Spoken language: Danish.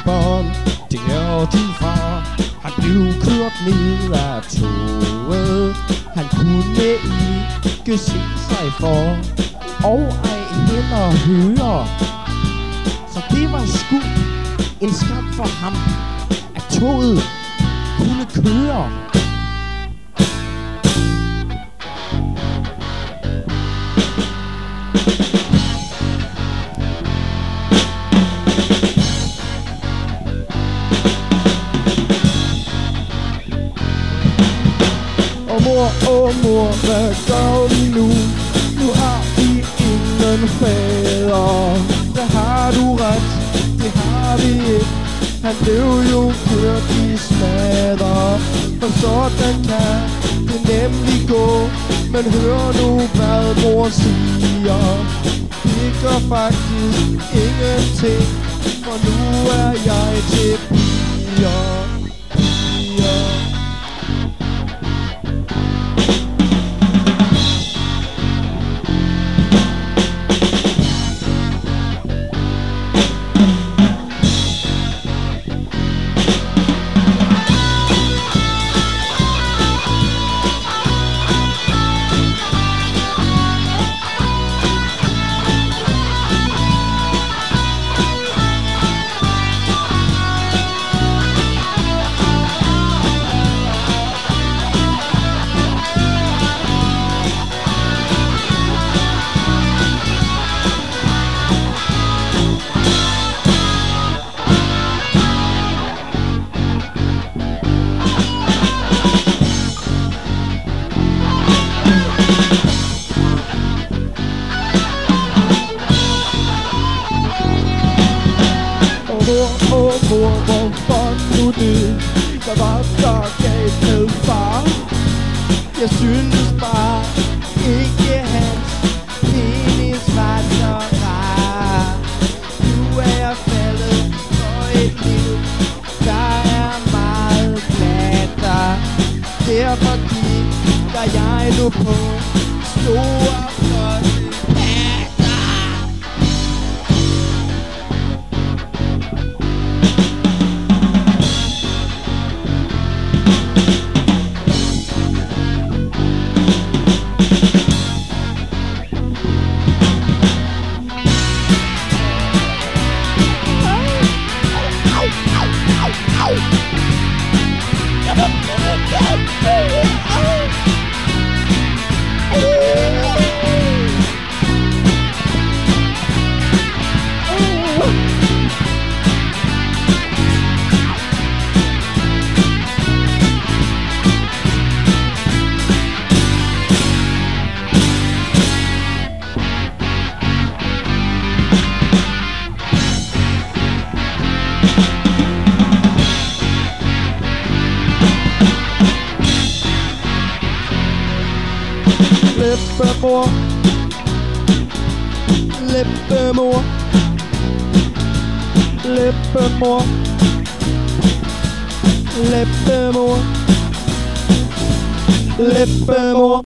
børn, det er din far. Han blev kørt ned af toget. Han kunne ikke se sig for, og ej heller høre. Så det var sgu en skam for ham, at toget kunne køre. Mor, hvad gør vi nu? Nu har vi ingen fader. Der har du ret, det har vi ikke. Han blev jo kørt i smadder. For sådan kan det nemlig gå. Men hør nu, hvad mor siger. Det gør faktisk ingenting, for nu er jeg til piger. Mor, hvorfor nu det? Hvad var der galt med far? Jeg synes bare ikke hans penis var så rar. Nu er jeg faldet for et liv, der er meget glatter. Derfor kigger jeg nu på store flotte Lippemor, lippemor, lippemor, lippemor, lippemor.